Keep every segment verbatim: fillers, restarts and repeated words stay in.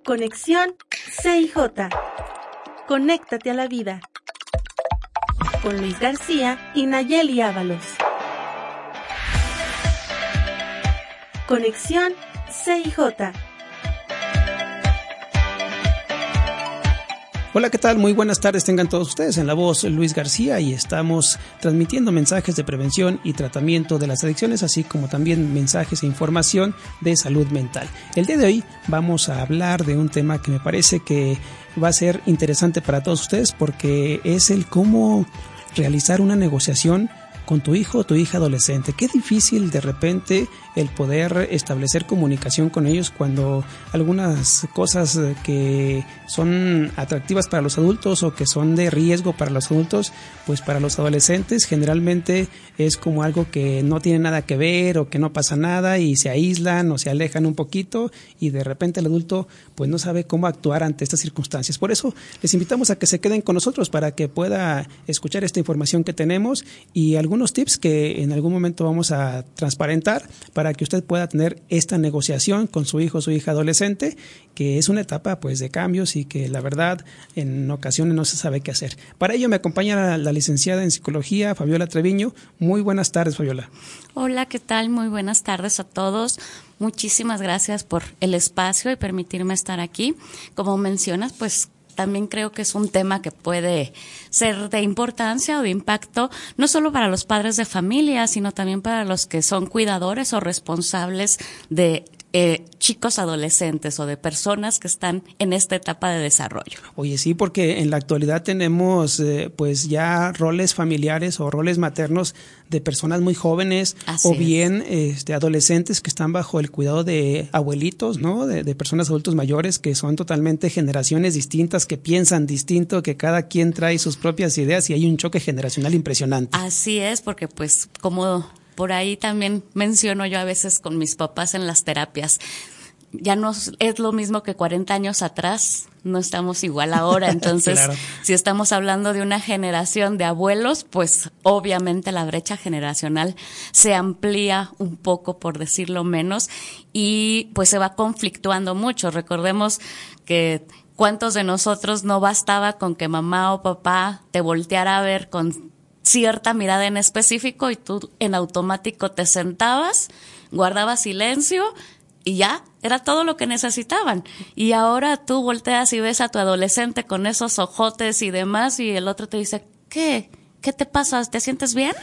Conexión C I J. Conéctate a la vida. Con Luis García y Nayeli Ábalos. Conexión C I J. Hola, ¿qué tal? Muy buenas tardes tengan todos ustedes. En la voz Luis García y estamos transmitiendo mensajes de prevención y tratamiento de las adicciones, así como también mensajes e información de salud mental. El día de hoy vamos a hablar de un tema que me parece que va a ser interesante para todos ustedes porque es el cómo realizar una negociación con tu hijo o tu hija adolescente. Qué difícil de repente el poder establecer comunicación con ellos cuando algunas cosas que son atractivas para los adultos o que son de riesgo para los adultos, pues para los adolescentes generalmente es como algo que no tiene nada que ver o que no pasa nada y se aíslan o se alejan un poquito y de repente el adulto pues no sabe cómo actuar ante estas circunstancias. Por eso les invitamos a que se queden con nosotros para que pueda escuchar esta información que tenemos y algunos tips que en algún momento vamos a transparentar para que usted pueda tener esta negociación con su hijo o su hija adolescente, que es una etapa pues de cambios y que la verdad en ocasiones no se sabe qué hacer. Para ello me acompaña la, la licenciada en psicología Fabiola Treviño. Muy buenas tardes, Fabiola. Hola, ¿qué tal? Muy buenas tardes a todos. Muchísimas gracias por el espacio y permitirme estar aquí. Como mencionas, pues también creo que es un tema que puede ser de importancia o de impacto, no solo para los padres de familia, sino también para los que son cuidadores o responsables de eh, chicos adolescentes o de personas que están en esta etapa de desarrollo. Oye, sí, porque en la actualidad tenemos eh, pues ya roles familiares o roles maternos de personas muy jóvenes. Así o bien este, adolescentes que están bajo el cuidado de abuelitos, ¿no? De, de personas adultos mayores que son totalmente generaciones distintas, que piensan distinto, que cada quien trae sus propias ideas y hay un choque generacional impresionante. Así es, porque pues como por ahí también menciono yo a veces con mis papás en las terapias, ya no es lo mismo que cuarenta años atrás, no estamos igual ahora, entonces claro. Si estamos hablando de una generación de abuelos, pues obviamente la brecha generacional se amplía un poco, por decirlo menos, y pues se va conflictuando mucho. Recordemos que cuántos de nosotros no bastaba con que mamá o papá te volteara a ver con cierta mirada en específico y tú en automático te sentabas, guardabas silencio y ya, era todo lo que necesitaban. Y ahora tú volteas y ves a tu adolescente con esos ojotes y demás y el otro te dice, ¿qué? ¿Qué te pasa? ¿Te sientes bien?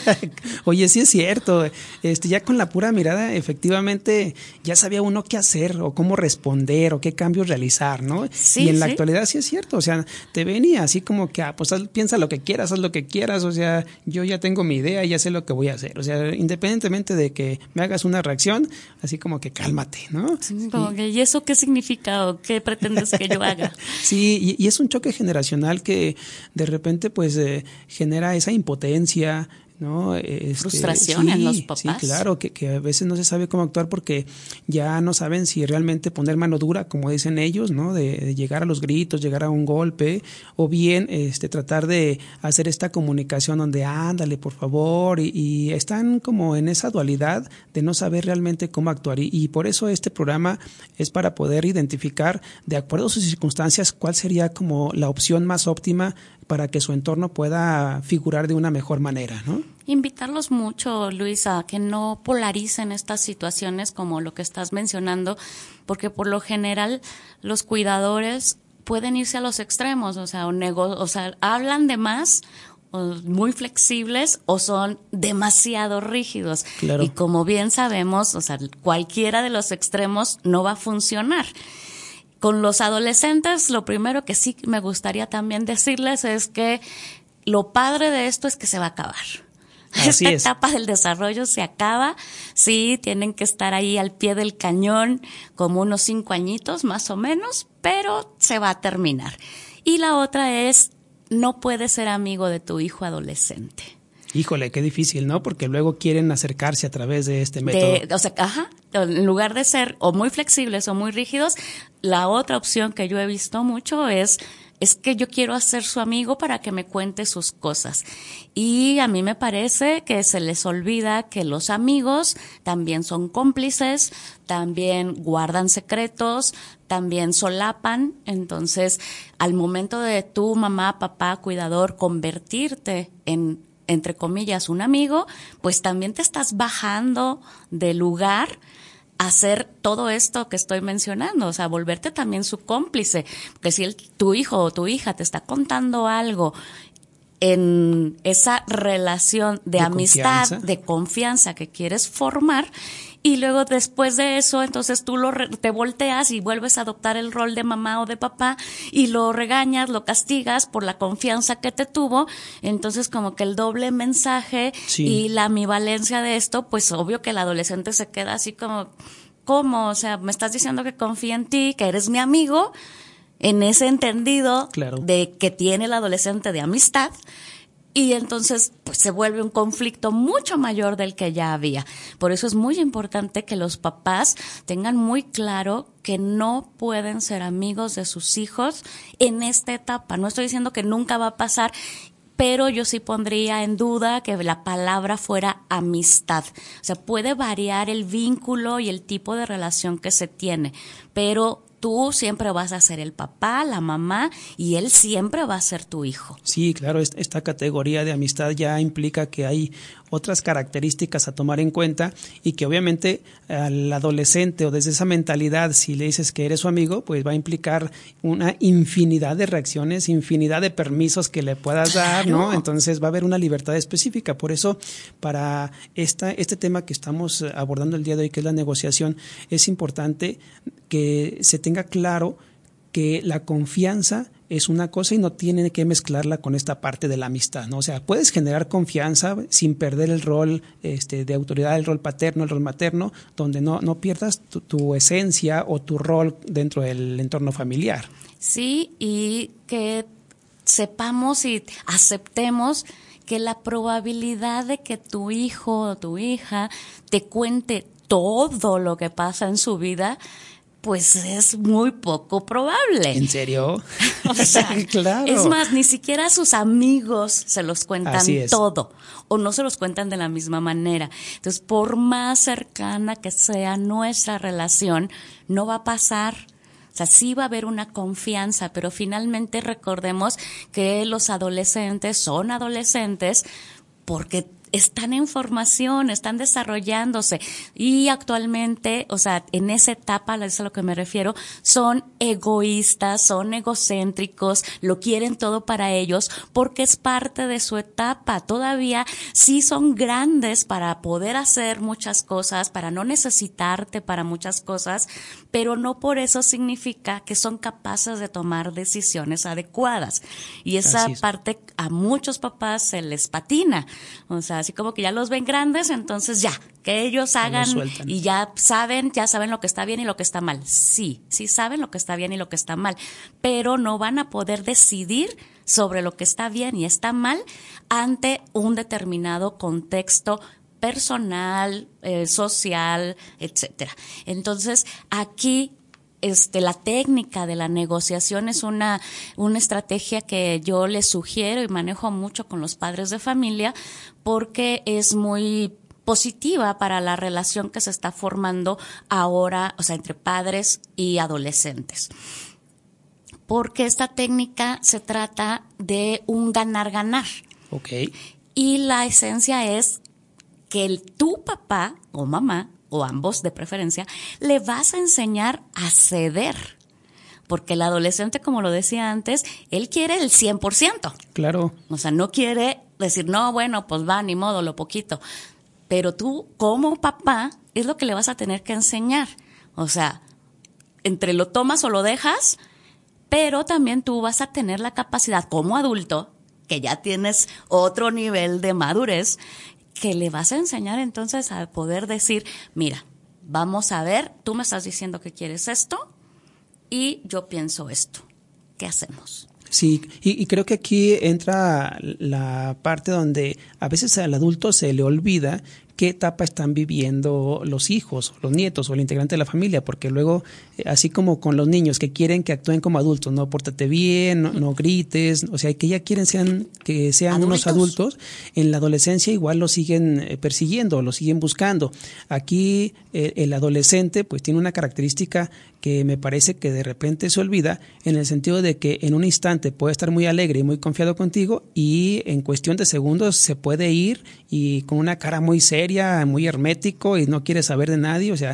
Oye, sí es cierto. Este, ya con la pura mirada, efectivamente, ya sabía uno qué hacer o cómo responder o qué cambios realizar, ¿no? Sí, y en la sí. actualidad sí es cierto. O sea, te venía así como que, ah, pues haz, piensa lo que quieras, haz lo que quieras. O sea, yo ya tengo mi idea, ya sé lo que voy a hacer. O sea, independientemente de que me hagas una reacción, así como que cálmate, ¿no? Sí, como que, ¿y eso qué significa o qué pretendes que yo haga? Sí, y, y es un choque generacional que de repente, pues, eh, genera esa impotencia, ¿no? Este, frustración sí, en los papás. Sí, claro, que, que a veces no se sabe cómo actuar porque ya no saben si realmente poner mano dura, como dicen ellos, ¿no? De, de llegar a los gritos, llegar a un golpe, o bien este tratar de hacer esta comunicación donde ándale, por favor, y, y están como en esa dualidad de no saber realmente cómo actuar. Y, y por eso este programa es para poder identificar, de acuerdo a sus circunstancias, cuál sería como la opción más óptima para que su entorno pueda figurar de una mejor manera, ¿no? Invitarlos mucho, Luis, a que no polaricen estas situaciones como lo que estás mencionando, porque por lo general los cuidadores pueden irse a los extremos, o sea, o, nego- o sea, hablan de más, o muy flexibles o son demasiado rígidos. Claro. Y como bien sabemos, o sea, cualquiera de los extremos no va a funcionar. Con los adolescentes, lo primero que sí me gustaría también decirles es que lo padre de esto es que se va a acabar. Así Esta es. etapa del desarrollo se acaba, sí, tienen que estar ahí al pie del cañón como unos cinco añitos más o menos, pero se va a terminar. Y la otra es, no puedes ser amigo de tu hijo adolescente. Híjole, qué difícil, ¿no? Porque luego quieren acercarse a través de este método. De, o sea, ajá, en lugar de ser o muy flexibles o muy rígidos, la otra opción que yo he visto mucho es es que yo quiero ser su amigo para que me cuente sus cosas. Y a mí me parece que se les olvida que los amigos también son cómplices, también guardan secretos, también solapan. Entonces, al momento de tu mamá, papá, cuidador, convertirte en, entre comillas, un amigo, pues también te estás bajando del lugar hacer todo esto que estoy mencionando, o sea, volverte también su cómplice, porque si el, tu hijo o tu hija te está contando algo en esa relación de, de amistad, confianza. de confianza que quieres formar, y luego después de eso, entonces tú lo re, te volteas y vuelves a adoptar el rol de mamá o de papá y lo regañas, lo castigas por la confianza que te tuvo. Entonces como que el doble mensaje sí. y la ambivalencia de esto, pues obvio que el adolescente se queda así como, ¿cómo? O sea, me estás diciendo que confío en ti, que eres mi amigo, en ese entendido claro. de que tiene el adolescente de amistad. Y entonces pues se vuelve un conflicto mucho mayor del que ya había. Por eso es muy importante que los papás tengan muy claro que no pueden ser amigos de sus hijos en esta etapa. No estoy diciendo que nunca va a pasar, pero yo sí pondría en duda que la palabra fuera amistad. O sea, puede variar el vínculo y el tipo de relación que se tiene, pero tú siempre vas a ser el papá, la mamá, y él siempre va a ser tu hijo. Sí, claro, esta categoría de amistad ya implica que hay otras características a tomar en cuenta y que obviamente al adolescente o desde esa mentalidad, si le dices que eres su amigo, pues va a implicar una infinidad de reacciones, infinidad de permisos que le puedas dar, claro. ¿no? Entonces va a haber una libertad específica. Por eso, para esta, este tema que estamos abordando el día de hoy, que es la negociación, es importante que se tenga claro que la confianza es una cosa y no tiene que mezclarla con esta parte de la amistad, ¿no? O sea, puedes generar confianza sin perder el rol este, de autoridad, el rol paterno, el rol materno, donde no, no pierdas tu, tu esencia o tu rol dentro del entorno familiar. Sí, y que sepamos y aceptemos que la probabilidad de que tu hijo o tu hija te cuente todo lo que pasa en su vida, pues es muy poco probable. ¿En serio? O sea, claro. Es más, ni siquiera a sus amigos se los cuentan todo o no se los cuentan de la misma manera. Entonces, por más cercana que sea nuestra relación, no va a pasar. O sea, sí va a haber una confianza, pero finalmente recordemos que los adolescentes son adolescentes porque están en formación, están desarrollándose y actualmente, o sea, en esa etapa, eso es a lo que me refiero, son egoístas, son egocéntricos, lo quieren todo para ellos porque es parte de su etapa. Todavía sí son grandes para poder hacer muchas cosas, para no necesitarte para muchas cosas, pero no por eso significa que son capaces de tomar decisiones adecuadas. Y esa parte a muchos papás se les patina. O sea, así como que ya los ven grandes, entonces ya, que ellos hagan y ya saben, ya saben lo que está bien y lo que está mal. Sí, sí saben lo que está bien y lo que está mal, pero no van a poder decidir sobre lo que está bien y está mal ante un determinado contexto personal, eh, social, etcétera. Entonces, aquí Este, la técnica de la negociación es una, una estrategia que yo les sugiero y manejo mucho con los padres de familia porque es muy positiva para la relación que se está formando ahora, o sea, entre padres y adolescentes. Porque esta técnica se trata de un ganar-ganar. Okay. Y la esencia es que el, tu papá o mamá, o ambos de preferencia, le vas a enseñar a ceder. Porque el adolescente, como lo decía antes, él quiere el cien por ciento. Claro. O sea, no quiere decir, no, bueno, pues va, ni modo, lo poquito. Pero tú, como papá, es lo que le vas a tener que enseñar. O sea, entre lo tomas o lo dejas, pero también tú vas a tener la capacidad como adulto, que ya tienes otro nivel de madurez, que le vas a enseñar entonces a poder decir, mira, vamos a ver, tú me estás diciendo que quieres esto y yo pienso esto. ¿Qué hacemos? Sí, y, y creo que aquí entra la parte donde a veces al adulto se le olvida qué etapa están viviendo los hijos, los nietos o el integrante de la familia, porque luego, eh, así como con los niños que quieren que actúen como adultos, no, pórtate bien, no, no grites, o sea, que ya quieren sean, que sean ¿Adultos? unos adultos, en la adolescencia igual los siguen eh, persiguiendo, los siguen buscando. Aquí eh, el adolescente pues tiene una característica que me parece que de repente se olvida, en el sentido de que en un instante puede estar muy alegre y muy confiado contigo y en cuestión de segundos se puede ir y con una cara muy seria, muy hermético y no quiere saber de nadie. O sea,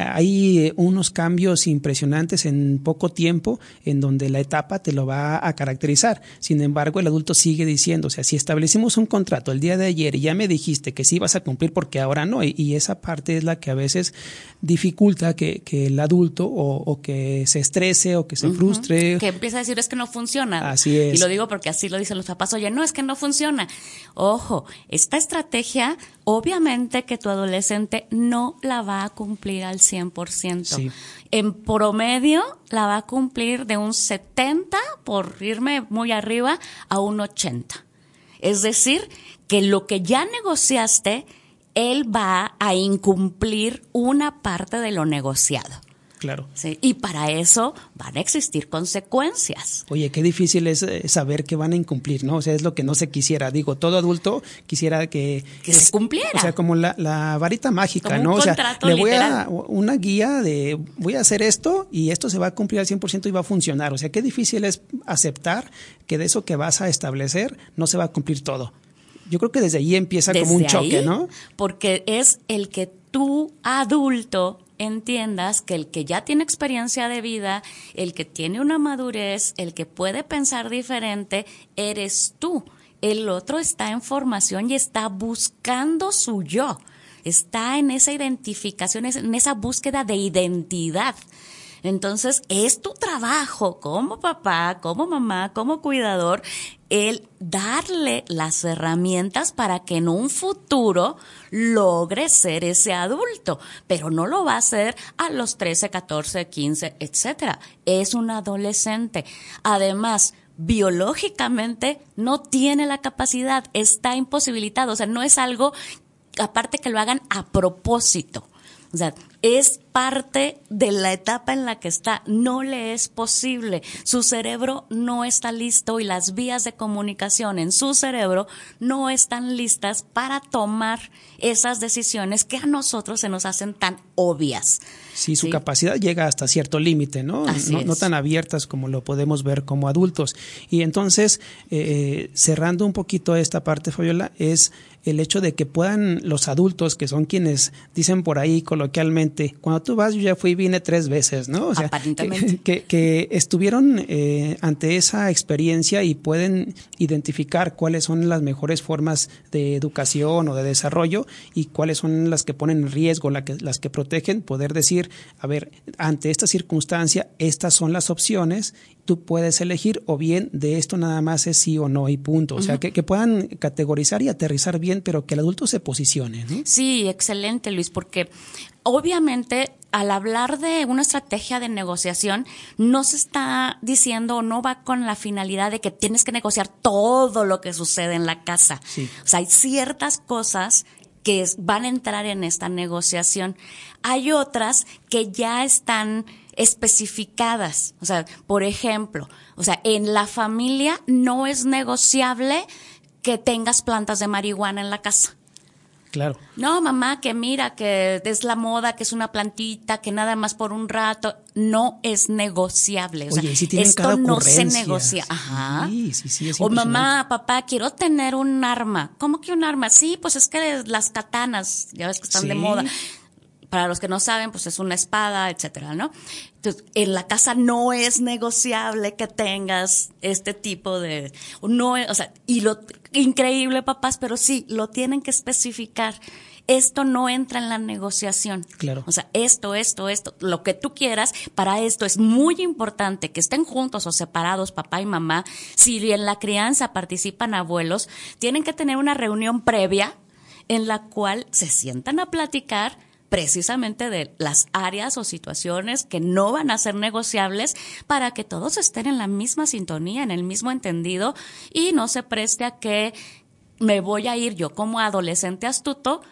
hay unos cambios impresionantes en poco tiempo en donde la etapa te lo va a caracterizar. Sin embargo, el adulto sigue diciendo, o sea, si establecimos un contrato el día de ayer y ya me dijiste que sí vas a cumplir porque ahora no, y, y esa parte es la que a veces dificulta que, que el adulto o o que se estrese o que se frustre. Uh-huh. Que empieza a decir, es que no funciona. Así es. Y lo digo porque así lo dicen los papás. Oye, no, es que no funciona. Ojo, esta estrategia, obviamente que tu adolescente no la va a cumplir al cien por ciento. Sí. En promedio la va a cumplir de un setenta, por irme muy arriba, a un ochenta. Es decir, que lo que ya negociaste, él va a incumplir una parte de lo negociado. Claro. Sí, y para eso van a existir consecuencias. Oye, qué difícil es saber que van a incumplir, ¿no? O sea, es lo que no se quisiera. Digo, todo adulto quisiera que... Que es, se cumpliera. O sea, como la, la varita mágica, como ¿no? Un o sea, contrato le voy literal. a una guía de voy a hacer esto y esto se va a cumplir al cien por ciento y va a funcionar. O sea, qué difícil es aceptar que de eso que vas a establecer no se va a cumplir todo. Yo creo que desde ahí empieza desde como un choque, ahí, ¿no? Porque es el que tú, adulto, entiendas que el que ya tiene experiencia de vida, el que tiene una madurez, el que puede pensar diferente, eres tú. El otro está en formación y está buscando su yo. Está en esa identificación, en esa búsqueda de identidad. Entonces, es tu trabajo como papá, como mamá, como cuidador, el darle las herramientas para que en un futuro logre ser ese adulto, pero no lo va a hacer a los trece, catorce, quince, etcétera. Es un adolescente. Además, biológicamente no tiene la capacidad, está imposibilitado, o sea, no es algo, aparte que lo hagan a propósito. O sea, es parte de la etapa en la que está, no le es posible, su cerebro no está listo y las vías de comunicación en su cerebro no están listas para tomar esas decisiones que a nosotros se nos hacen tan obvias. Sí, su ¿sí? capacidad llega hasta cierto límite, ¿no? Así No, es. no tan abiertas como lo podemos ver como adultos. Y entonces, eh, cerrando un poquito esta parte, Fabiola, es el hecho de que puedan los adultos, que son quienes dicen por ahí coloquialmente, cuando tú vas yo ya fui y vine tres veces, ¿no? O sea, aparentemente. Que, que, que estuvieron eh, ante esa experiencia y pueden identificar cuáles son las mejores formas de educación o de desarrollo y cuáles son las que ponen en riesgo, la que, las que protegen, poder decir, a ver, ante esta circunstancia, estas son las opciones, tú puedes elegir o bien de esto nada más es sí o no y punto. O sea, uh-huh. que, que puedan categorizar y aterrizar bien, pero que el adulto se posicione, ¿no? Sí, excelente, Luis, porque obviamente al hablar de una estrategia de negociación no se está diciendo o no va con la finalidad de que tienes que negociar todo lo que sucede en la casa. Sí. O sea, hay ciertas cosas que van a entrar en esta negociación. Hay otras que ya están especificadas. O sea, por ejemplo, o sea, en la familia no es negociable que tengas plantas de marihuana en la casa. Claro. No, mamá, que mira, que es la moda, que es una plantita, que nada más por un rato, no es negociable. O Oye, sea, si tienen esto cada no se ocurrencia. negocia. Ajá. Sí, sí, sí, es o impresionante. mamá, papá, quiero tener un arma. ¿Cómo que un arma? Sí, pues es que las katanas, ya ves que están Sí. de moda. Para los que no saben, pues es una espada, etcétera, ¿no? Entonces, en la casa no es negociable que tengas este tipo de, no, o sea, y lo increíble, papás, pero sí, lo tienen que especificar. Esto no entra en la negociación. Claro. O sea, esto, esto, esto, lo que tú quieras, para esto es muy importante que estén juntos o separados, papá y mamá. Si en la crianza participan abuelos, tienen que tener una reunión previa en la cual se sientan a platicar precisamente de las áreas o situaciones que no van a ser negociables para que todos estén en la misma sintonía, en el mismo entendido y no se preste a que me voy a ir yo como adolescente astuto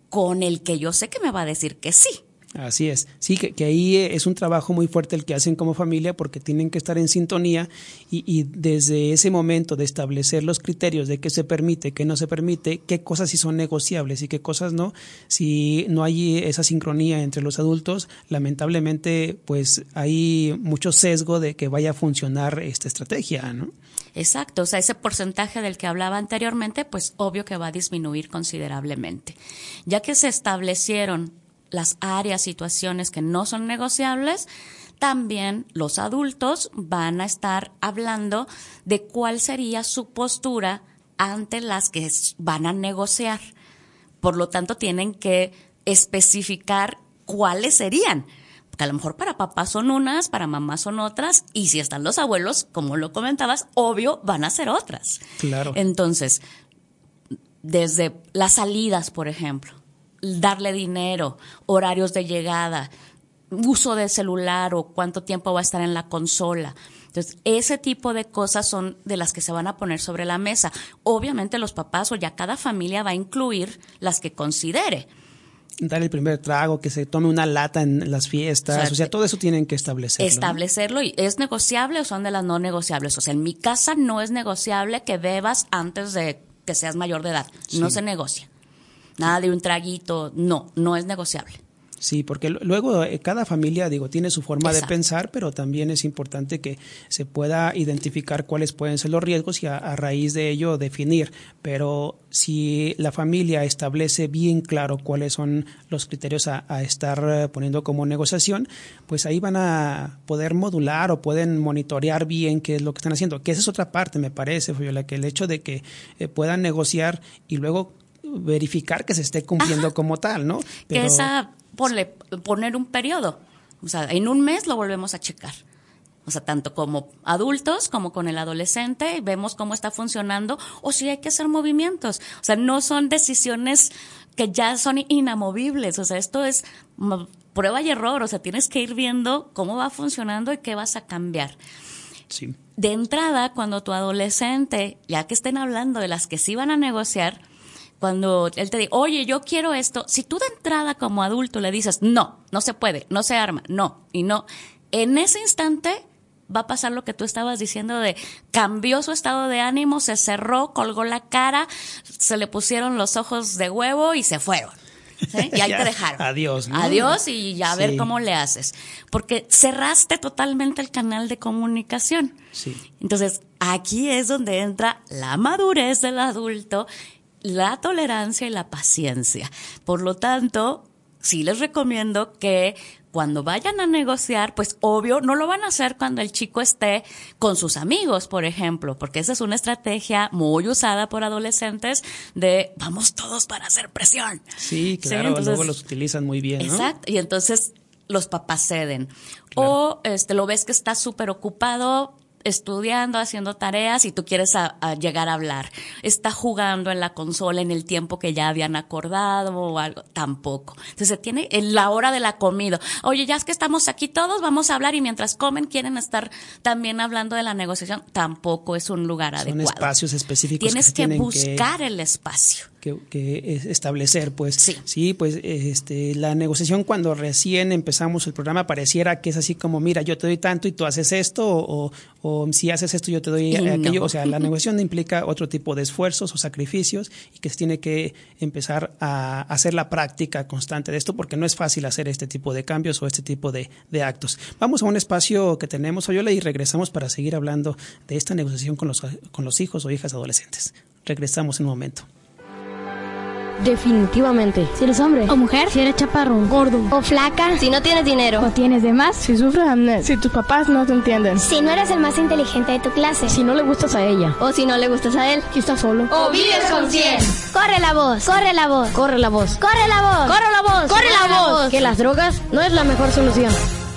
con el que yo sé que me va a decir que sí. Así es, sí, que, que ahí es un trabajo muy fuerte el que hacen como familia porque tienen que estar en sintonía y, y desde ese momento de establecer los criterios de qué se permite, qué no se permite, qué cosas sí son negociables y qué cosas no, si no hay esa sincronía entre los adultos, lamentablemente pues hay mucho sesgo de que vaya a funcionar esta estrategia, ¿no? Exacto, o sea, ese porcentaje del que hablaba anteriormente, pues obvio que va a disminuir considerablemente. Ya que se establecieron las áreas, situaciones que no son negociables, también los adultos van a estar hablando de cuál sería su postura ante las que van a negociar. Por lo tanto, tienen que especificar cuáles serían. Porque a lo mejor para papás son unas, para mamás son otras, y si están los abuelos, como lo comentabas, obvio van a ser otras. Claro. Entonces, desde las salidas, por ejemplo, darle dinero, horarios de llegada, uso de celular o cuánto tiempo va a estar en la consola. Entonces, ese tipo de cosas son de las que se van a poner sobre la mesa. Obviamente los papás o ya cada familia va a incluir las que considere. Dar el primer trago, que se tome una lata en las fiestas, o sea, o sea todo eso tienen que establecerlo. Establecerlo, ¿no? Y ¿es negociable o son de las no negociables? O sea, en mi casa no es negociable que bebas antes de que seas mayor de edad. Sí. No se negocia. Nada de un traguito, no, no es negociable. Sí, porque luego eh, cada familia, digo, tiene su forma Exacto. de pensar, pero también es importante que se pueda identificar cuáles pueden ser los riesgos y a, a raíz de ello definir. Pero si la familia establece bien claro cuáles son los criterios a, a estar poniendo como negociación, pues ahí van a poder modular o pueden monitorear bien qué es lo que están haciendo. Que esa es otra parte, me parece, Fabiola, que el hecho de que eh, puedan negociar y luego verificar que se esté cumpliendo Ajá. como tal, ¿no? Pero... que esa, ponle, poner un periodo, o sea, en un mes lo volvemos a checar. O sea, tanto como adultos como con el adolescente, vemos cómo está funcionando o si hay que hacer movimientos. O sea, no son decisiones que ya son inamovibles. O sea, esto es prueba y error. O sea, tienes que ir viendo cómo va funcionando y qué vas a cambiar. Sí. De entrada, cuando tu adolescente, ya que estén hablando de las que sí van a negociar, cuando él te dice, oye, yo quiero esto, si tú de entrada como adulto le dices, no, no se puede, no se arma, no, y no, en ese instante va a pasar lo que tú estabas diciendo de cambió su estado de ánimo, se cerró, colgó la cara, se le pusieron los ojos de huevo y se fueron. ¿Sí? Y ahí te dejaron. Adiós, ¿no? Adiós y ya a sí. ver cómo le haces. Porque cerraste totalmente el canal de comunicación. Sí. Entonces, aquí es donde entra la madurez del adulto, la tolerancia y la paciencia. Por lo tanto, sí les recomiendo que cuando vayan a negociar, pues obvio, no lo van a hacer cuando el chico esté con sus amigos, por ejemplo, porque esa es una estrategia muy usada por adolescentes de vamos todos para hacer presión. Sí, claro, ¿sí? Entonces, luego los utilizan muy bien, ¿no? Exacto, y entonces los papás ceden. Claro. O este lo ves que está súper ocupado estudiando, haciendo tareas y tú quieres a, a llegar a hablar. Está jugando en la consola en el tiempo que ya habían acordado o algo. Tampoco. Entonces se tiene en la hora de la comida. Oye, ya es que estamos aquí todos, vamos a hablar y mientras comen quieren estar también hablando de la negociación. Tampoco es un lugar Son adecuado. Son espacios específicos. Tienes que, que buscar que... el espacio. Que, que establecer, pues sí. sí, pues este la negociación cuando recién empezamos el programa pareciera que es así como, mira, yo te doy tanto y tú haces esto, o, o si haces esto yo te doy y aquello, no. O sea, la negociación implica otro tipo de esfuerzos o sacrificios y que se tiene que empezar a hacer la práctica constante de esto porque no es fácil hacer este tipo de cambios o este tipo de, de actos. Vamos a un espacio que tenemos, Fabiola, y regresamos para seguir hablando de esta negociación con los, con los hijos o hijas adolescentes. Regresamos en un momento. Definitivamente. Si eres hombre o mujer, si eres chaparro, gordo o flaca, si no tienes dinero o tienes de más, si sufres amnesia, si tus papás no te entienden, si no eres el más inteligente de tu clase, si no le gustas a ella o si no le gustas a él, si estás solo o vives con cien. Corre la voz, corre la voz, corre la voz, corre la voz, corre la voz, corre la voz, que las drogas no es la mejor solución.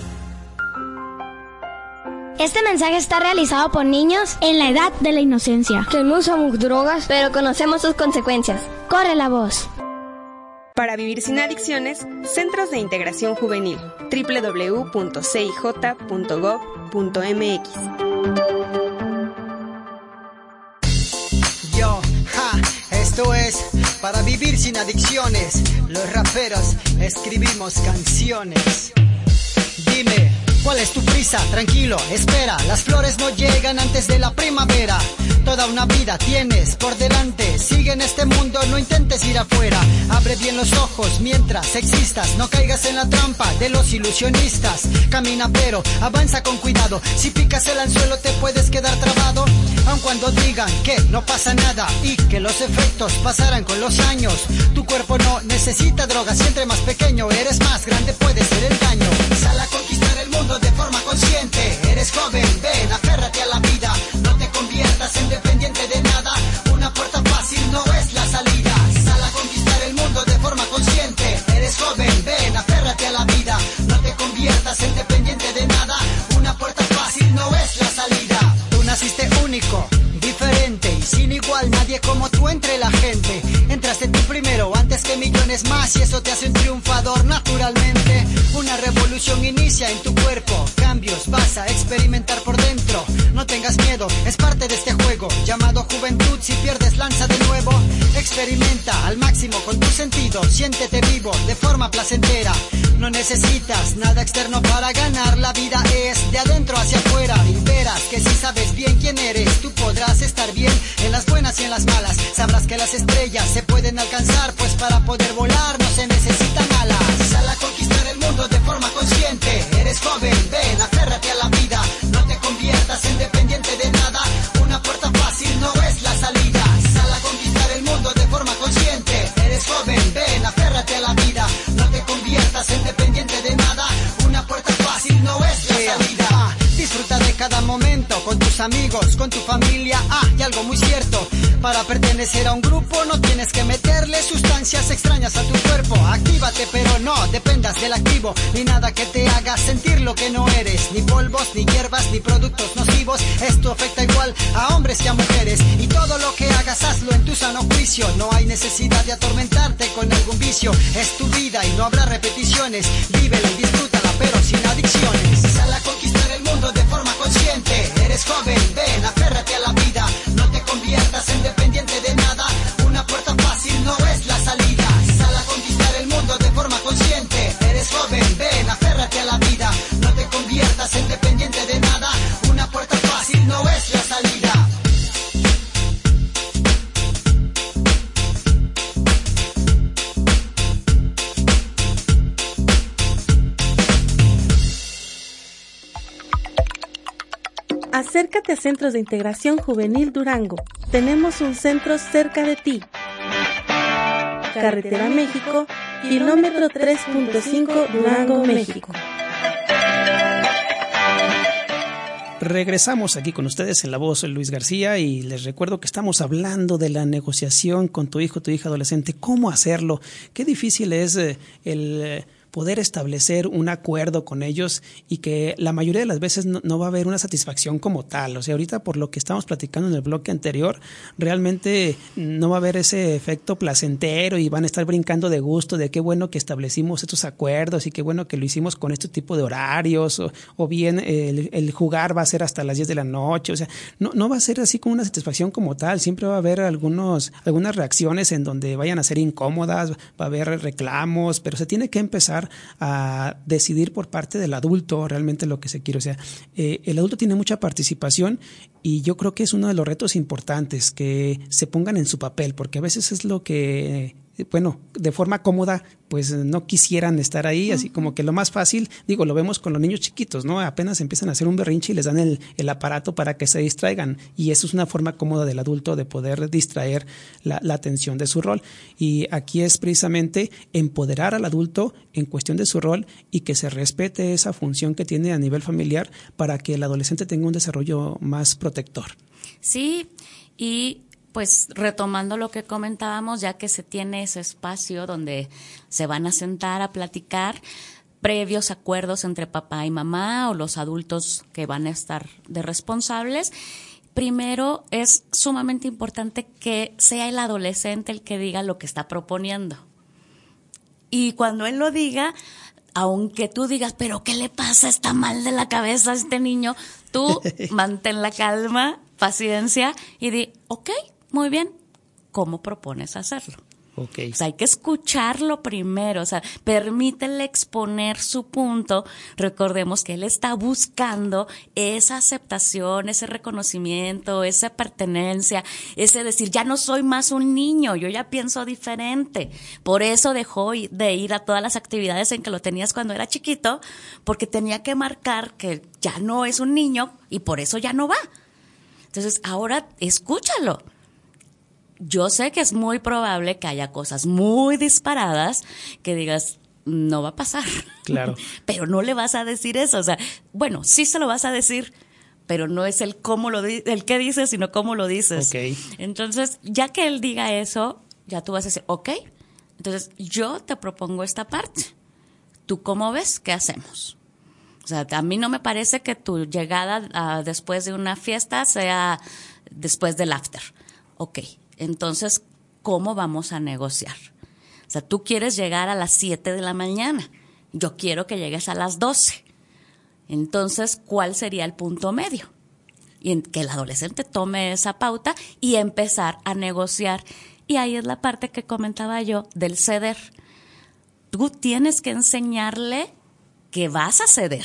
Este mensaje está realizado por niños en la edad de la inocencia, que no usamos drogas, pero conocemos sus consecuencias. Corre la voz. Para vivir sin adicciones, Centros de Integración Juvenil, doble u doble u doble u punto c i j punto gov punto m x. Yo, ja, esto es para vivir sin adicciones. Los raperos escribimos canciones. Dime, ¿cuál es tu prisa? Tranquilo, espera, las flores no llegan antes de la primavera. Toda una vida tienes por delante, sigue en este mundo, no intentes ir afuera. Abre bien los ojos mientras existas, no caigas en la trampa de los ilusionistas. Camina pero avanza con cuidado, si picas el anzuelo te puedes quedar trabado. Aun cuando digan que no pasa nada y que los efectos pasarán con los años, tu cuerpo no necesita drogas y entre más pequeño eres, más grande puede ser el daño. Sal a conquistar el mundo de forma consciente, eres joven, ven, aférrate a la vida, no te conviertas en dependiente de nada, una puerta fácil no es la salida. Sal a conquistar el mundo de forma consciente, eres joven, ven, aférrate a la vida, no te conviertas en dependiente de nada, una puerta fácil no es la salida. Tú naciste único, diferente y sin igual, nadie como tú entre la gente. Entraste tú primero antes que millones más y eso te hace un triunfador naturalmente. Una revolución inicia en tu cuerpo, cambios vas a experimentar por dentro. No tengas miedo, es parte de este juego llamado juventud. Si pierdes, lanza de nuevo. Experimenta al máximo con tus sentidos, siéntete vivo de forma placentera. No necesitas nada externo para ganar, la vida es de adentro hacia afuera. Y verás que si sabes bien quién eres, tú podrás estar bien en las buenas y en las malas. Sabrás que las estrellas se pueden alcanzar, pues para poder volar no se necesitan alas. Sal a conquistar el mundo de forma consciente, eres joven, ven, aférrate a la vida, no te conviertas en dependiente de nada, una puerta fácil no es la salida. Sal a conquistar el mundo de forma consciente, eres joven, ven, aférrate a la vida, no te conviertas en dependiente de nada, una puerta fácil no es la salida. Ah, disfruta de cada momento con tus amigos, con tu familia. Ah, y algo muy cierto, para pertenecer a un grupo no tienes que meterle sustancias extrañas a tu cuerpo. Actívate pero no dependas del activo, ni nada que te haga sentir lo que no eres, ni polvos, ni hierbas, ni productos nocivos. Esto afecta igual a hombres que a mujeres, y todo lo que hagas hazlo en tu sano juicio. No hay necesidad de atormentarte con algún vicio, es tu vida y no habrá repeticiones. Vívela y disfrútala pero sin adicciones. Sal a conquistar el mundo de forma consciente, eres joven, ven, aférrate a la vida, no te conviertas en dependiente de nada, una puerta fácil no es la salida. Sal a conquistar el mundo de forma consciente, eres joven, ven, aférrate a la vida, no te conviertas en dependiente de nada, una puerta fácil no es la salida. Acércate a Centros de Integración Juvenil Durango. Tenemos un centro cerca de ti. Carretera México, kilómetro tres punto cinco, Durango, México. Regresamos aquí con ustedes en La Voz, Luis García, y les recuerdo que estamos hablando de la negociación con tu hijo, tu hija adolescente. ¿Cómo hacerlo? Qué difícil es eh, el... Eh, poder establecer un acuerdo con ellos y que la mayoría de las veces no, no va a haber una satisfacción como tal. O sea, ahorita por lo que estamos platicando en el bloque anterior, realmente no va a haber ese efecto placentero y van a estar brincando de gusto de qué bueno que establecimos estos acuerdos y qué bueno que lo hicimos con este tipo de horarios o, o bien el, el jugar va a ser hasta las diez de la noche. O sea, no, no va a ser así como una satisfacción como tal. Siempre va a haber algunos, algunas reacciones en donde vayan a ser incómodas, va a haber reclamos, pero se tiene que empezar a decidir por parte del adulto realmente lo que se quiere. O sea, eh, el adulto tiene mucha participación y yo creo que es uno de los retos importantes que se pongan en su papel, porque a veces es lo que, bueno, de forma cómoda, pues no quisieran estar ahí, así como que lo más fácil, digo, lo vemos con los niños chiquitos, ¿no? Apenas empiezan a hacer un berrinche y les dan el, el aparato para que se distraigan, y eso es una forma cómoda del adulto de poder distraer la, la atención de su rol. Y aquí es precisamente empoderar al adulto en cuestión de su rol y que se respete esa función que tiene a nivel familiar para que el adolescente tenga un desarrollo más protector. Sí, y pues retomando lo que comentábamos, ya que se tiene ese espacio donde se van a sentar a platicar, previos acuerdos entre papá y mamá o los adultos que van a estar de responsables, primero es sumamente importante que sea el adolescente el que diga lo que está proponiendo. Y cuando él lo diga, aunque tú digas, pero ¿qué le pasa? Está mal de la cabeza a este niño, tú mantén la calma, paciencia y di, ok, muy bien, ¿cómo propones hacerlo? Okay. O sea, hay que escucharlo primero, o sea, permítele exponer su punto. Recordemos que él está buscando esa aceptación, ese reconocimiento, esa pertenencia, ese decir, ya no soy más un niño, yo ya pienso diferente. Por eso dejó de ir a todas las actividades en que lo tenías cuando era chiquito, porque tenía que marcar que ya no es un niño y por eso ya no va. Entonces, ahora escúchalo. Yo sé que es muy probable que haya cosas muy disparadas que digas, no va a pasar. Claro. Pero no le vas a decir eso. O sea, bueno, sí se lo vas a decir, pero no es el cómo lo di- el qué dices, sino cómo lo dices. Okay. Entonces, ya que él diga eso, ya tú vas a decir, ok, entonces yo te propongo esta parte. ¿Tú cómo ves? ¿Qué hacemos? O sea, a mí no me parece que tu llegada uh, después de una fiesta sea después del after. Ok. Entonces, ¿cómo vamos a negociar? O sea, tú quieres llegar a las siete de la mañana. Yo quiero que llegues a las doce. Entonces, ¿cuál sería el punto medio? Y en que el adolescente tome esa pauta y empezar a negociar. Y ahí es la parte que comentaba yo del ceder. Tú tienes que enseñarle que vas a ceder.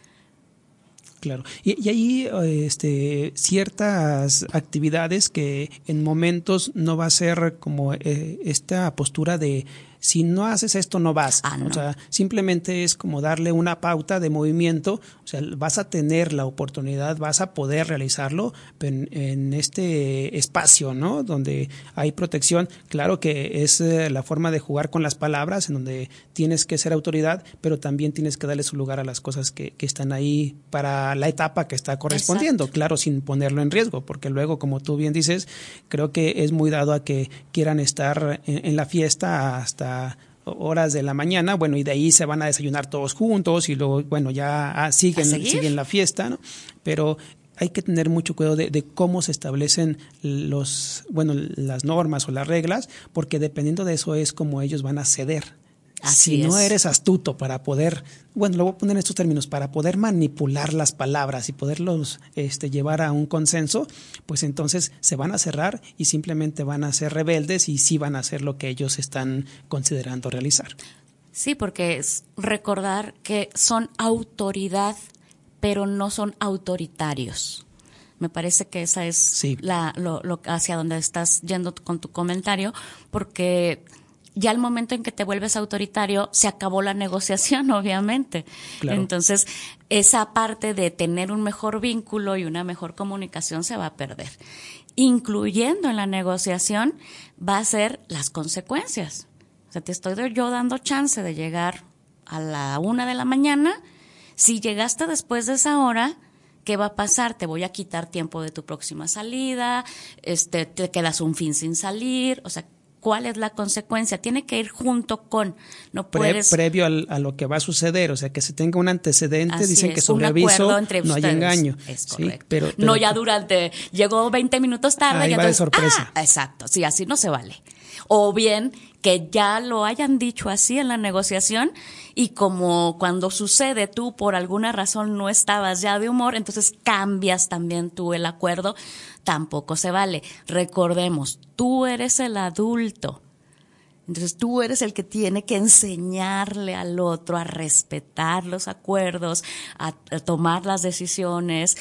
Claro. Y, y hay este, ciertas actividades que en momentos no va a ser como eh, esta postura de si no haces esto no vas. Ah, no. O sea, simplemente es como darle una pauta de movimiento. O sea, vas a tener la oportunidad, vas a poder realizarlo en, en este espacio, ¿no? Donde hay protección. Claro que es eh, la forma de jugar con las palabras, en donde tienes que ser autoridad, pero también tienes que darle su lugar a las cosas que, que están ahí para la etapa que está correspondiendo. Exacto. Claro, sin ponerlo en riesgo, porque luego, como tú bien dices, creo que es muy dado a que quieran estar en, en la fiesta hasta horas de la mañana, bueno, y de ahí se van a desayunar todos juntos y luego, bueno, ya ah, siguen, siguen la fiesta, ¿no? Pero hay que tener mucho cuidado de, de cómo se establecen los, bueno, las normas o las reglas, porque dependiendo de eso es como ellos van a ceder. Así si es. no eres astuto para poder, bueno, lo voy a poner en estos términos, para poder manipular las palabras y poderlos este, llevar a un consenso, pues entonces se van a cerrar y simplemente van a ser rebeldes y sí van a hacer lo que ellos están considerando realizar. Sí, porque es recordar que son autoridad, pero no son autoritarios. Me parece que esa es sí. la, lo, lo hacia donde estás yendo con tu comentario, porque ya al momento en que te vuelves autoritario, se acabó la negociación, obviamente. Claro. Entonces, esa parte de tener un mejor vínculo y una mejor comunicación se va a perder. Incluyendo en la negociación va a ser las consecuencias. O sea, te estoy yo dando chance de llegar a la una de la mañana. Si llegaste después de esa hora, ¿qué va a pasar? Te voy a quitar tiempo de tu próxima salida, este, te quedas un fin sin salir, o sea, ¿cuál es la consecuencia? Tiene que ir junto con, no puedes... Pre, previo al, a lo que va a suceder, o sea, que se tenga un antecedente, Así dicen es, que sobre aviso no hay engaño. Es ¿sí? correcto. Pero, pero, no ya durante, llegó veinte minutos tarde. Ahí y va entonces, de sorpresa. Ah, exacto, sí, así no se vale. O bien que ya lo hayan dicho así en la negociación y como cuando sucede tú por alguna razón no estabas ya de humor, entonces cambias también tú el acuerdo, tampoco se vale. Recordemos, tú eres el adulto. Entonces tú eres el que tiene que enseñarle al otro a respetar los acuerdos, a, a tomar las decisiones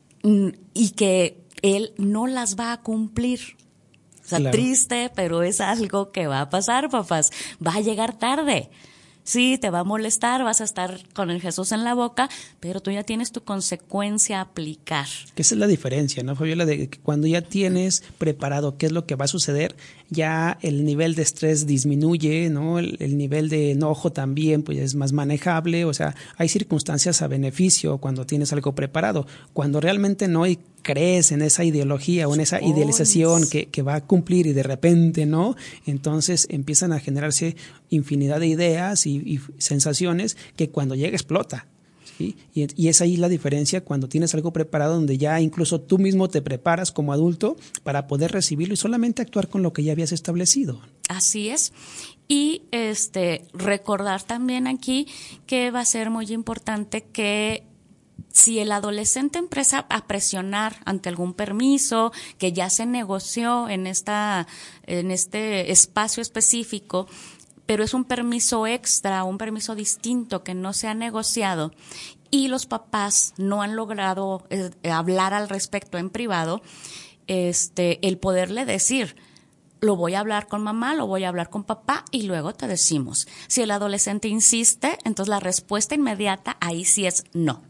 y que él no las va a cumplir. O sea, claro. Triste, pero es algo que va a pasar, papás. Va a llegar tarde. Sí, te va a molestar, vas a estar con el Jesús en la boca, pero tú ya tienes tu consecuencia a aplicar. Que esa es la diferencia, ¿no, Fabiola? De que cuando ya tienes preparado qué es lo que va a suceder, ya el nivel de estrés disminuye, ¿no? El, el nivel de enojo también pues es más manejable, o sea, hay circunstancias a beneficio cuando tienes algo preparado. Cuando realmente no hay crees en esa ideología o en esa idealización que, que va a cumplir y de repente no, entonces empiezan a generarse infinidad de ideas y, y sensaciones que cuando llega explota. ¿sí? Y, y es ahí la diferencia cuando tienes algo preparado donde ya incluso tú mismo te preparas como adulto para poder recibirlo y solamente actuar con lo que ya habías establecido. Así es. Y este recordar también aquí que va a ser muy importante que si el adolescente empieza a presionar ante algún permiso que ya se negoció en esta, en este espacio específico, pero es un permiso extra, un permiso distinto que no se ha negociado y los papás no han logrado eh, hablar al respecto en privado, este, el poderle decir, lo voy a hablar con mamá, lo voy a hablar con papá y luego te decimos. Si el adolescente insiste, entonces la respuesta inmediata ahí sí es no.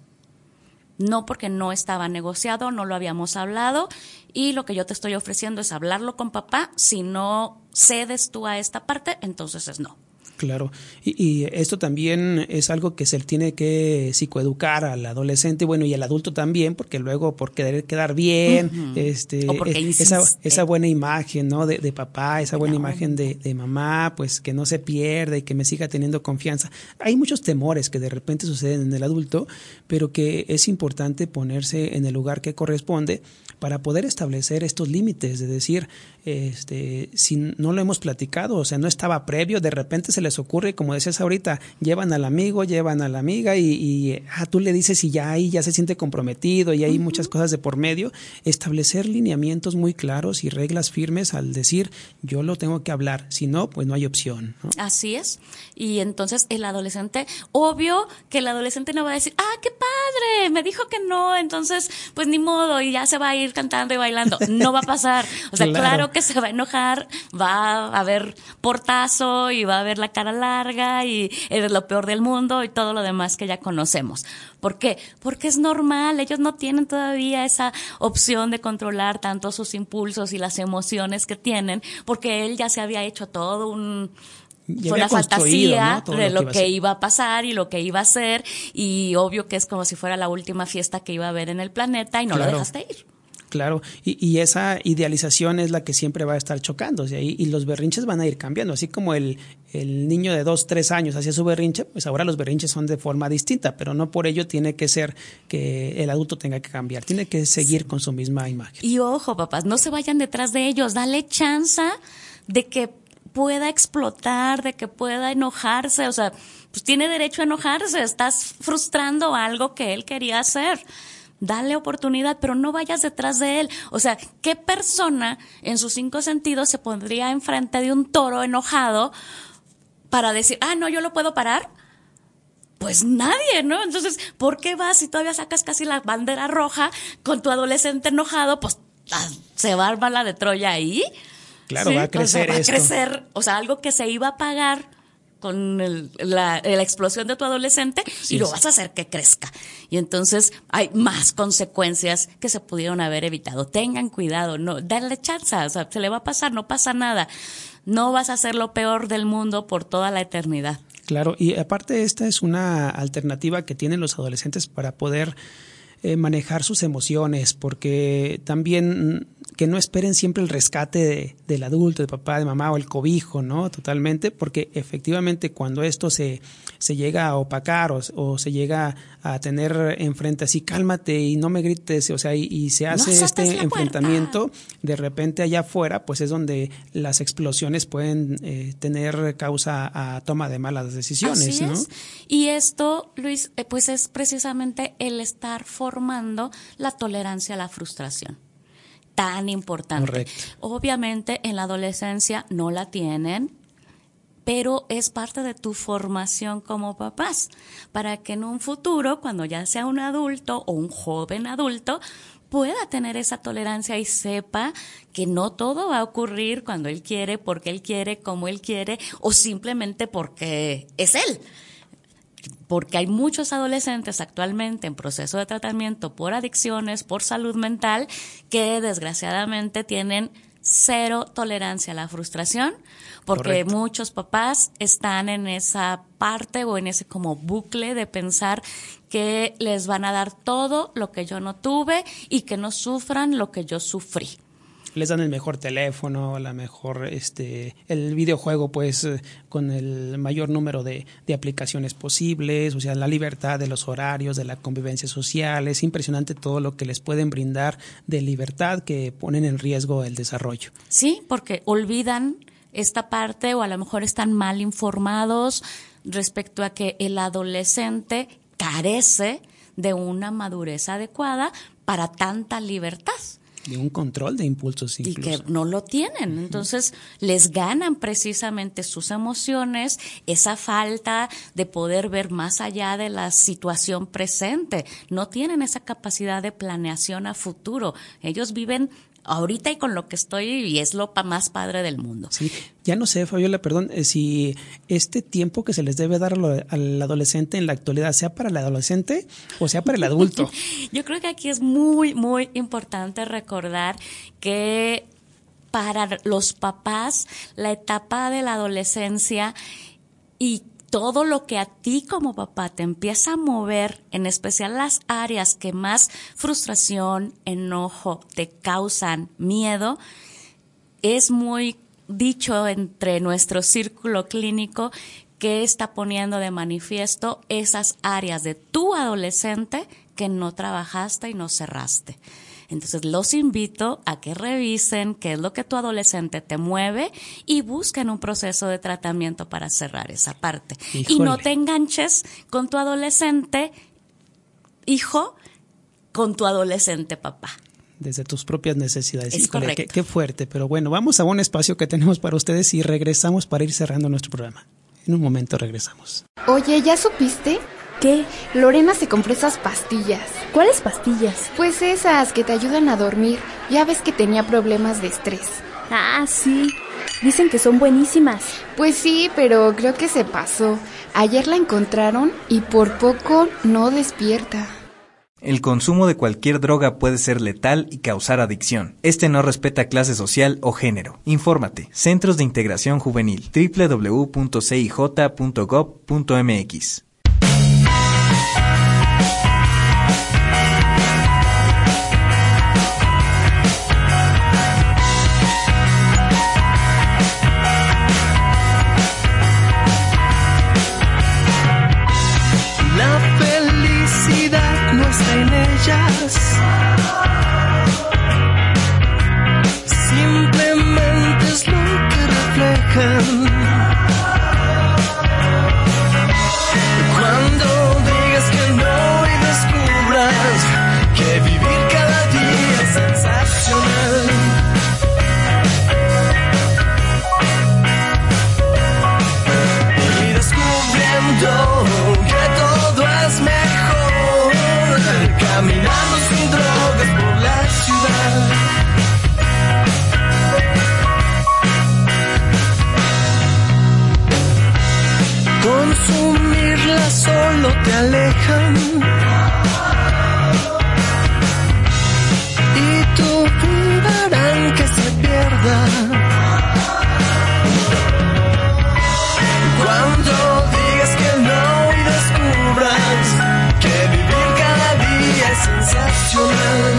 No, porque no estaba negociado, no lo habíamos hablado y lo que yo te estoy ofreciendo es hablarlo con papá. Si no cedes tú a esta parte, entonces es no. Claro, y, y esto también es algo que se tiene que psicoeducar al adolescente, bueno, y al adulto también, porque luego por querer quedar bien, uh-huh. este, o porque es, esa, esa buena imagen, ¿no? De, de papá, esa buena imagen de, de mamá, pues que no se pierda y que me siga teniendo confianza. Hay muchos temores que de repente suceden en el adulto, pero que es importante ponerse en el lugar que corresponde para poder establecer estos límites, de decir, este, si no lo hemos platicado, o sea, no estaba previo, de repente se les ocurre, como decías ahorita, llevan al amigo, llevan a la amiga y, y ah, tú le dices y ya ahí ya se siente comprometido y hay uh-huh. muchas cosas de por medio. Establecer lineamientos muy claros y reglas firmes al decir, yo lo tengo que hablar, si no, pues no hay opción, ¿no? Así es. Y entonces el adolescente, obvio que el adolescente no va a decir, ah, qué padre, me dijo que no, entonces pues ni modo y ya se va a ir cantando y bailando. No va a pasar. O sea, claro, claro que se va a enojar, va a haber portazo y va a haber la cara larga y es lo peor del mundo y todo lo demás que ya conocemos. ¿Por qué? Porque es normal, ellos no tienen todavía esa opción de controlar tanto sus impulsos y las emociones que tienen, porque él ya se había hecho todo un... Fue una fantasía, ¿no? De lo, lo que, iba, que iba a pasar y lo que iba a hacer, y obvio que es como si fuera la última fiesta que iba a haber en el planeta y no claro. lo dejaste ir. Claro, y, y esa idealización es la que siempre va a estar chocando, o sea, y, y los berrinches van a ir cambiando, así como el, el niño de dos, tres años hacía su berrinche, pues ahora los berrinches son de forma distinta, pero no por ello tiene que ser que el adulto tenga que cambiar, tiene que seguir sí. con su misma imagen. Y ojo, papás, no se vayan detrás de ellos, dale chance de que pueda explotar, de que pueda enojarse, o sea, pues tiene derecho a enojarse, estás frustrando algo que él quería hacer. Dale oportunidad, pero no vayas detrás de él. O sea, ¿qué persona en sus cinco sentidos se pondría enfrente de un toro enojado para decir, ah, no, yo lo puedo parar? Pues nadie, ¿no? Entonces, ¿por qué vas si todavía sacas casi la bandera roja con tu adolescente enojado? Pues se va a armar la de Troya ahí. Claro, ¿sí? va a crecer o sea, va esto. a crecer, o sea, algo que se iba a pagar con el, la, la explosión de tu adolescente sí, y lo vas a hacer que crezca. Y entonces hay más consecuencias que se pudieron haber evitado. Tengan cuidado, no, darle chance, o sea, se le va a pasar, no pasa nada. No vas a hacer lo peor del mundo por toda la eternidad. Claro, y aparte esta es una alternativa que tienen los adolescentes para poder eh, manejar sus emociones, porque también que no esperen siempre el rescate de, del adulto, de papá, de mamá o el cobijo, ¿no? Totalmente, porque efectivamente cuando esto se, se llega a opacar o, o se llega a tener enfrente así, cálmate y no me grites, o sea, y, y se hace no este enfrentamiento, puerta. De repente allá afuera, pues es donde las explosiones pueden eh, tener causa a toma de malas decisiones, así ¿no? Es. Y esto, Luis, eh, pues es precisamente el estar formando la tolerancia a la frustración. Tan importante. Correcto. Obviamente en la adolescencia no la tienen, pero es parte de tu formación como papás, para que en un futuro, cuando ya sea un adulto o un joven adulto, pueda tener esa tolerancia y sepa que no todo va a ocurrir cuando él quiere, porque él quiere, como él quiere, o simplemente porque es él. Porque hay muchos adolescentes actualmente en proceso de tratamiento por adicciones, por salud mental, que desgraciadamente tienen cero tolerancia a la frustración, porque Correcto. Muchos papás están en esa parte o en ese como bucle de pensar que les van a dar todo lo que yo no tuve y que no sufran lo que yo sufrí. Les dan el mejor teléfono, la mejor, este, el videojuego, pues, con el mayor número de, de aplicaciones posibles, o sea, la libertad de los horarios, de la convivencia social. Es impresionante todo lo que les pueden brindar de libertad que ponen en riesgo el desarrollo. Sí, porque olvidan esta parte o a lo mejor están mal informados respecto a que el adolescente carece de una madurez adecuada para tanta libertad. De un control de impulsos incluso. Y que no lo tienen. Entonces, les ganan precisamente sus emociones, esa falta de poder ver más allá de la situación presente. No tienen esa capacidad de planeación a futuro. Ellos viven ahorita y con lo que estoy, y es lo pa- más padre del mundo. Sí, ya no sé, Fabiola, perdón, eh, si este tiempo que se les debe dar al, al adolescente en la actualidad sea para el adolescente o sea para el adulto. Yo creo que aquí es muy, muy importante recordar que para los papás la etapa de la adolescencia y todo lo que a ti como papá te empieza a mover, en especial las áreas que más frustración, enojo te causan, miedo, es muy dicho entre nuestro círculo clínico que está poniendo de manifiesto esas áreas de tu adolescente que no trabajaste y no cerraste. Entonces los invito a que revisen qué es lo que tu adolescente te mueve y busquen un proceso de tratamiento para cerrar esa parte. Híjole. Y no te enganches con tu adolescente hijo, con tu adolescente papá. Desde tus propias necesidades. Es Híjole, correcto. qué, qué fuerte, pero bueno, vamos a un espacio que tenemos para ustedes y regresamos para ir cerrando nuestro programa. En un momento regresamos. Oye, ¿ya supiste? ¿Qué? Lorena se compró esas pastillas. ¿Cuáles pastillas? Pues esas que te ayudan a dormir. Ya ves que tenía problemas de estrés. Ah, sí. Dicen que son buenísimas. Pues sí, pero creo que se pasó. Ayer la encontraron y por poco no despierta. El consumo de cualquier droga puede ser letal y causar adicción. Este no respeta clase social o género. Infórmate. Centros de Integración Juvenil. doble u doble u doble u punto c i j punto gov punto m x. La felicidad no está en ellas, simplemente es lo que reflejan. Cuando digas que no y descubras que vivir cada día es sensacional. Y descubriendo que todo es mejor, caminando sin drogas por la ciudad. Consumirla solo te alejan y tu vida harán que se pierda. Cuando digas que no y descubras que vivir cada día es sensacional.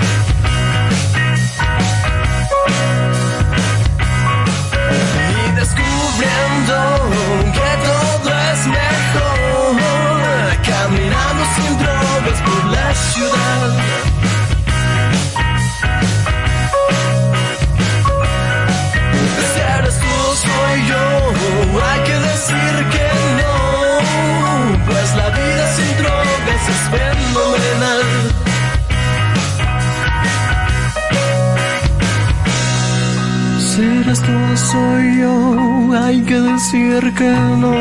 Y descubriendo que todo es mejor, caminando sin drogas por la ciudad. Si eres tú o soy yo, hay que decir que no, pues la vida sin drogas es fenomenal. Si eres tú o soy yo, hay que decir que no.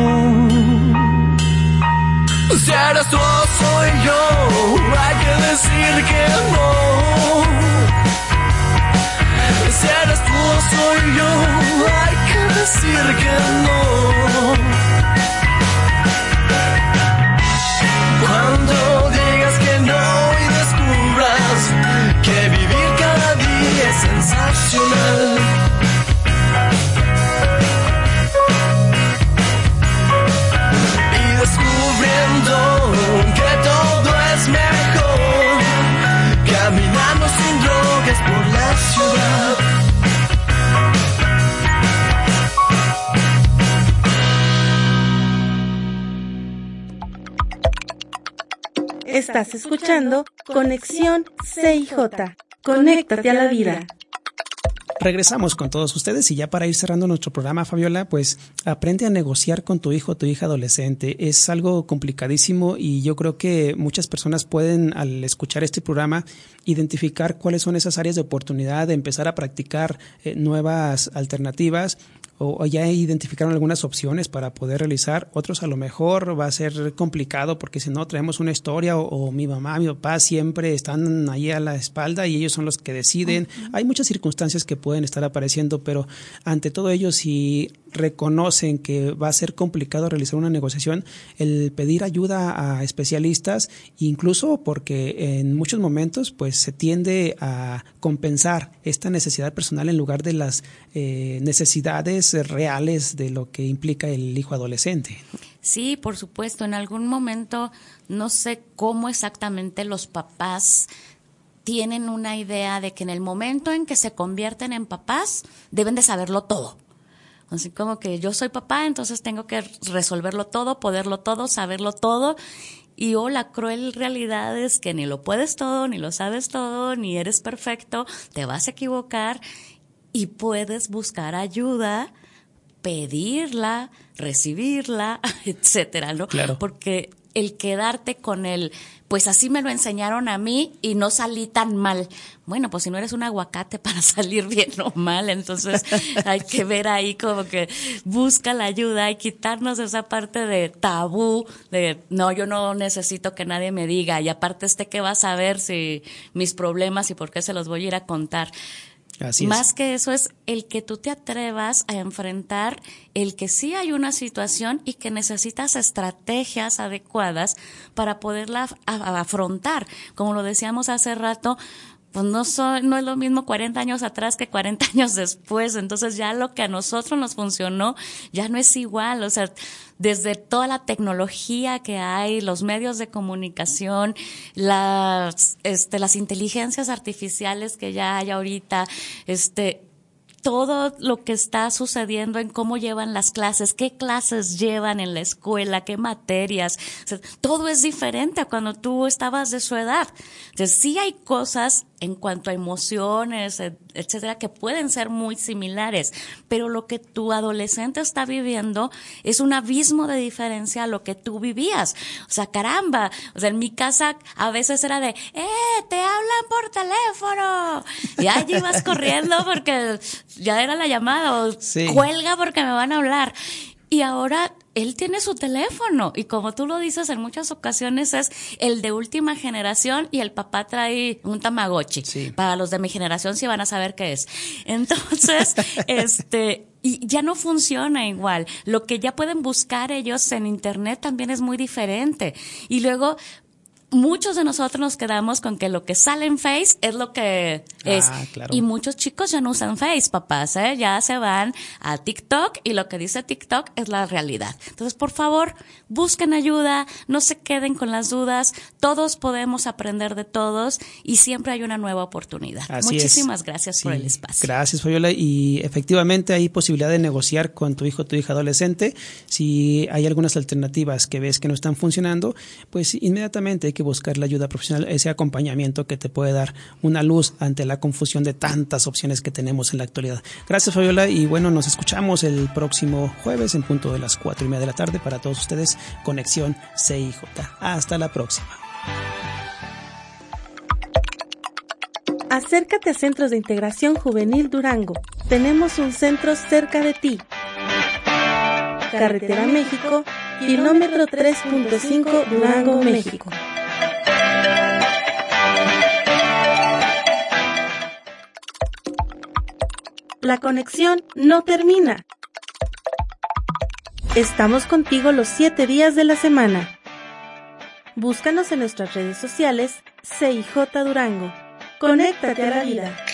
Si eres tú o soy yo, hay que decir que no. Si eres tú o soy yo, hay que decir que no. Cuando digas que no y descubras que vivir cada día es sensacional. Y descubriendo que todo es mejor, caminando sin drogas por la ciudad. Estás escuchando Conexión C I J. Conéctate a la vida. Regresamos con todos ustedes y ya para ir cerrando nuestro programa, Fabiola, pues aprende a negociar con tu hijo o tu hija adolescente. Es algo complicadísimo y yo creo que muchas personas pueden, al escuchar este programa, identificar cuáles son esas áreas de oportunidad, de empezar a practicar eh, nuevas alternativas, o ya identificaron algunas opciones para poder realizar. Otros a lo mejor va a ser complicado porque si no traemos una historia o, o mi mamá, mi papá siempre están ahí a la espalda y ellos son los que deciden. Uh-huh. Hay muchas circunstancias que pueden estar apareciendo, pero ante todo ello, si reconocen que va a ser complicado realizar una negociación, el pedir ayuda a especialistas, incluso porque en muchos momentos pues se tiende a compensar esta necesidad personal en lugar de las eh, necesidades reales de lo que implica el hijo adolescente. Sí, por supuesto. En algún momento, no sé cómo exactamente los papás tienen una idea de que en el momento en que se convierten en papás, deben de saberlo todo. Así como que yo soy papá, entonces tengo que resolverlo todo, poderlo todo, saberlo todo. Y oh, la cruel realidad es que ni lo puedes todo, ni lo sabes todo, ni eres perfecto, te vas a equivocar y puedes buscar ayuda, pedirla, recibirla, etcétera, ¿no? Claro. Porque el quedarte con el, pues así me lo enseñaron a mí y no salí tan mal. Bueno, pues si no eres un aguacate para salir bien o mal, entonces hay que ver ahí como que busca la ayuda y quitarnos esa parte de tabú, de no, yo no necesito que nadie me diga y aparte este que va a saber si mis problemas y por qué se los voy a ir a contar. Así es. Más que eso es el que tú te atrevas a enfrentar el que sí hay una situación y que necesitas estrategias adecuadas para poderla a- afrontar. Como lo decíamos hace rato, pues no, so, no es lo mismo cuarenta años atrás que cuarenta años después. Entonces ya lo que a nosotros nos funcionó ya no es igual. O sea, desde toda la tecnología que hay, los medios de comunicación, las, este, las inteligencias artificiales que ya hay ahorita, este, todo lo que está sucediendo en cómo llevan las clases, qué clases llevan en la escuela, qué materias, o sea, todo es diferente a cuando tú estabas de su edad. Entonces sí hay cosas en cuanto a emociones, etcétera, que pueden ser muy similares, pero lo que tu adolescente está viviendo es un abismo de diferencia a lo que tú vivías. O sea, caramba, o sea, en mi casa a veces era de, ¡eh, te hablan por teléfono! Y allí ibas corriendo porque ya era la llamada, o sí, cuelga porque me van a hablar. Y ahora él tiene su teléfono y como tú lo dices en muchas ocasiones es el de última generación y el papá trae un Tamagotchi. Sí. Para los de mi generación sí van a saber qué es. Entonces, este, y ya no funciona igual. Lo que ya pueden buscar ellos en internet también es muy diferente. Y luego muchos de nosotros nos quedamos con que lo que sale en Face es lo que es. Ah, claro. Y muchos chicos ya no usan Face, papás, ¿eh? Ya se van a TikTok y lo que dice TikTok es la realidad. Entonces, por favor, busquen ayuda, no se queden con las dudas. Todos podemos aprender de todos y siempre hay una nueva oportunidad. Así Muchísimas es. gracias Sí, por el espacio. Gracias, Fabiola. Y efectivamente hay posibilidad de negociar con tu hijo o tu hija adolescente. Si hay algunas alternativas que ves que no están funcionando, pues inmediatamente hay que buscar la ayuda profesional, ese acompañamiento que te puede dar una luz ante la confusión de tantas opciones que tenemos en la actualidad. Gracias, Fabiola, y bueno, nos escuchamos el próximo jueves en punto de las cuatro y media de la tarde para todos ustedes, Conexión C I J. Hasta la próxima. Acércate a Centros de Integración Juvenil Durango. Tenemos un centro cerca de ti. Carretera México, kilómetro tres punto cinco, Durango, México. La conexión no termina. Estamos contigo los siete días de la semana. Búscanos en nuestras redes sociales C I J Durango. Conéctate a la vida.